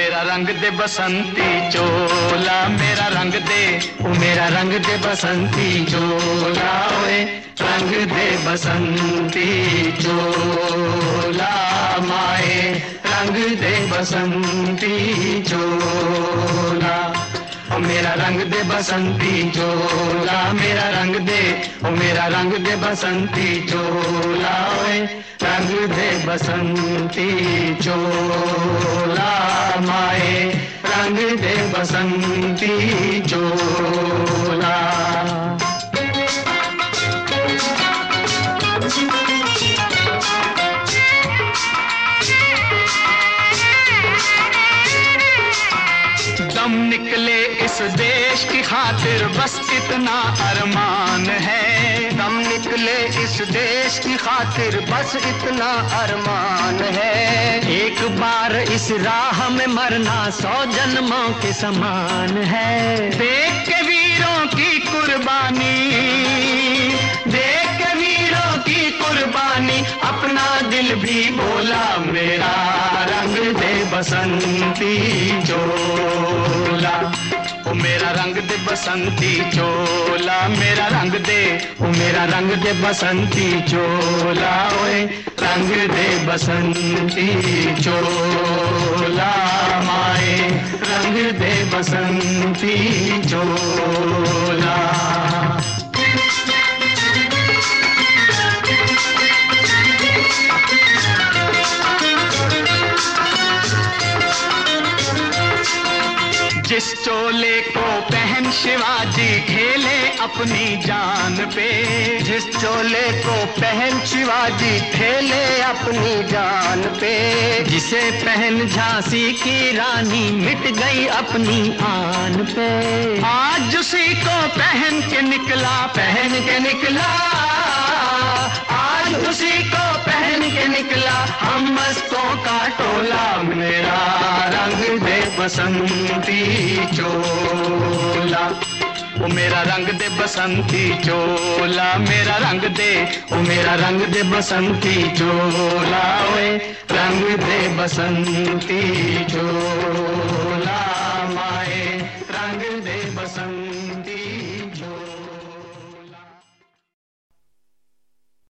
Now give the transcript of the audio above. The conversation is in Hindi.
मेरा रंग दे बसंती चोला, मेरा रंग दे, ओ मेरा रंग दे बसंती चोला, ओए रंग दे बसंती चोला माए, रंग दे बसंती चोला। ओ मेरा रंग दे बसंती चोला, मेरा रंग दे, ओ मेरा रंग दे बसंती चोला, ओए रंग दे बसंती चोला माए, रंग दे बसंती चोला। दम निकले इस देश की खातिर बस इतना अरमान है, दम निकले इस देश की खातिर बस इतना अरमान है। एक बार इस राह में मरना 100 जन्मों के समान है। देख के वीरों की कुर्बानी, देख के वीरों की कुर्बानी, अपना दिल भी बोला मेरा रंग दे बसंती चोला। ओ मेरा रंग दे बसंती चोला, मेरा रंग दे, ओ मेरा रंग दे बसंती चोला, ओए रंग दे बसंती चोला माए, रंग दे बसंती चोला। जिस चोले को पहन शिवाजी खेले अपनी जान पे, जिस चोले को पहन शिवाजी खेले अपनी जान पे, जिसे पहन झांसी की रानी मिट गई अपनी आन पे, आज उसी को पहन के निकला, पहन के निकला, आज उसी को पहन के निकला हम मस्तों का टोला। मेरा रंग दे बसंती चोला, ओ मेरा रंग दे बसंती चोला, मेरा रंग दे, ओ मेरा रंग दे बसंती चोला, ओए रंग दे बसंती चोला।